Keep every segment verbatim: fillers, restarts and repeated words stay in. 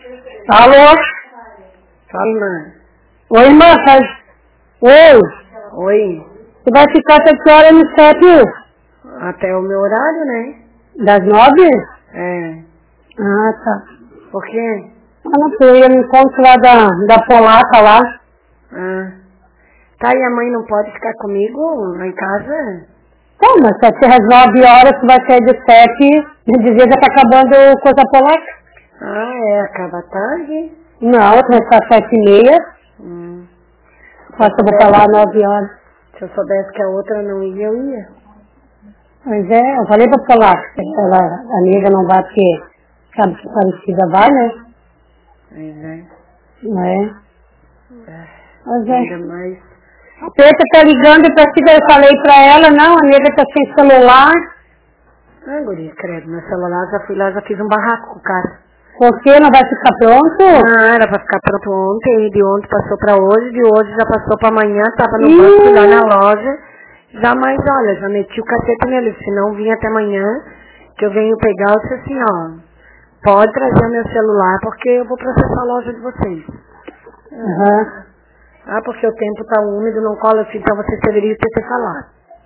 Alô? Fala, mãe. Oi, irmã. Faz... Oi. Oi. Você vai ficar até que hora no CEP? Até o meu horário, né? Das nove? É. Ah, tá. Por quê? Ah, não sei, eu me encontro lá da, da Polaca lá. Ah. Tá, e a mãe não pode ficar comigo lá em casa? Então, mas se até às nove horas você vai sair do CEP, me dizer que já tá acabando coisa polaca. Ah, é, acaba tarde? Não, vai começar às sete e meia. Hum. Mas eu vou falar às nove horas. Se eu soubesse que a outra não ia, eu ia. Pois é, eu falei pra Polaca, que aquela amiga não vai porque sabe que parecida vai, né? Pois é. Não é? É. Pois é. Ainda mais. A Preta tá ligando pra si, eu falei pra ela, não, a nega tá sem celular. Ah, guria, credo, meu celular, já fui lá, já fiz um barraco com o cara. Por que não vai ficar pronto? Ah, era pra ficar pronto ontem, e de ontem passou pra hoje, de hoje já passou pra amanhã, tava no banco, fui lá na loja. Já mais, olha, já meti o cacete nele, se não vinha até amanhã, que eu venho pegar, eu disse assim, ó, pode trazer meu celular, porque eu vou processar a loja de vocês. Uhum. Ah, porque o tempo tá úmido, não cola assim, então vocês deveriam ter, ter falado.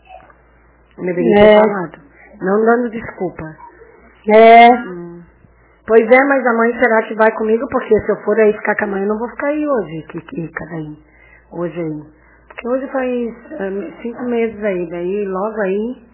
Eu deveria É. ter falado. Não dando desculpa. É. Hum. Pois é, mas a mãe será que vai comigo? Porque se eu for aí ficar com a mãe, eu não vou ficar aí hoje, que fica daí. Hoje aí. Porque hoje faz um, cinco meses aí, daí logo aí.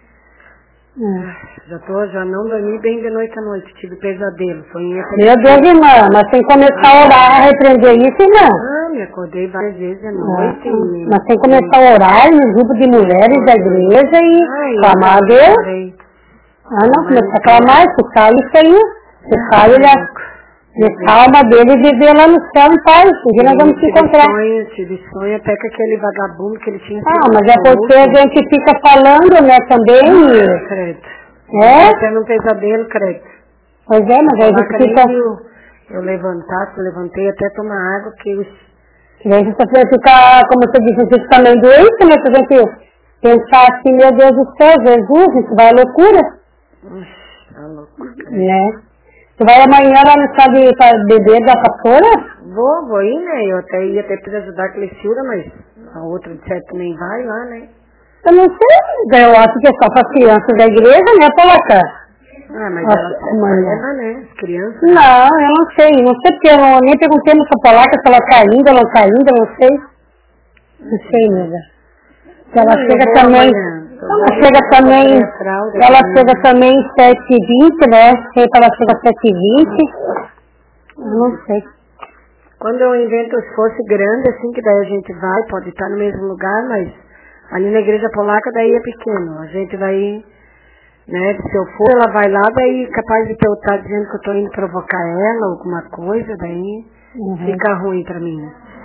É. Já tô, já não dormi bem de noite à noite, tive pesadelo. Sonhei com Meu Deus, irmã, mas tem que começar a orar a repreender isso, irmã. Ah, me acordei várias vezes à noite. Ah, e, mas tem que começar a orar no grupo de mulheres da igreja e Ai, clamar a Deus. Deus. Ah, não, começa a clamar, se sai isso aí. Se sai, ele a alma dele e viver lá no céu em paz, porque nós vamos se encontrar. Sonho, tive sonho até com aquele vagabundo que ele tinha. Ah, mas é porque a gente fica falando, né, também. Ah, credo. É? Até num pesadelo, credo. Pois é, mas aí a gente fica... Eu, eu levantasse, eu levantei até tomar água, que eu... E aí a gente fica, como você disse, a gente fica também doente, né, que a gente pensar assim, meu Deus do céu, Jesus, isso vai à loucura. Ux, tá louco. Né? Você vai amanhã lá no estado para beber da pastora? Vou, vou ir, né? Eu até ia até para ajudar a Cleciura, mas a outra de certo nem vai lá, né? Eu não sei, eu acho que é só para as crianças da igreja, né, Polaca? Ah, mas Nossa, ela mãe. leva, né? As crianças. Não, eu não sei, não sei porque eu não, nem perguntei pra Polaca se ela tá indo, não tá indo, não sei. Não sei, nega. Ela Sim, chega eu vou também, amanhã. ela chega também, ela chega também sete e vinte, né? Sei que ela chega sete e vinte. Eu não sei. Quando eu invento um esforço grande, assim, que daí a gente vai, pode estar no mesmo lugar, mas ali na igreja polaca daí é pequeno. A gente vai, né, se eu for, ela vai lá, daí capaz de eu estar dizendo que eu estou indo provocar ela, alguma coisa, daí Uhum. fica ruim pra mim,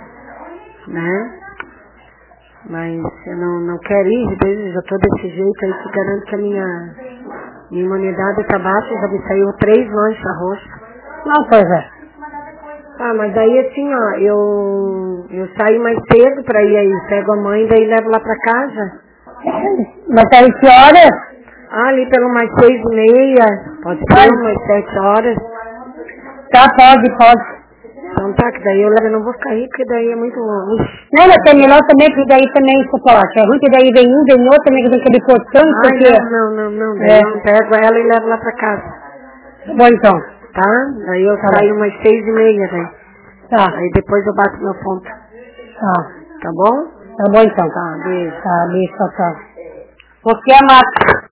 né? Mas eu não, não quero ir, às vezes eu estou desse jeito aí que garanto que a minha, minha imunidade está baixa, já me saiu três manchas roxas. Não, pois é. Ah, mas daí assim, ó, eu, eu saio mais cedo pra ir aí, pego a mãe, daí levo lá pra casa. Mas aí que horas? Ah, ali pelo mais seis e meia, pode ser umas sete horas. Tá, pode, pode. Então tá, que daí eu levo, eu não vou ficar aí, porque daí é muito longe. Não, mas é melhor também, porque daí também, se falar, que é ruim, que daí vem um, vem outro, também que tem que ir cortando, Ah, porque... não, não, não, não, daí É. eu pego ela e levo lá pra casa. Bom, então. Tá? Daí eu Tá saio umas seis e meia, daí. Tá, Aí depois eu bato meu ponto. tá. Tá bom? Tá bom, então. Tá, beijo. Tá, beijo, tchau, tchau. Você é mata.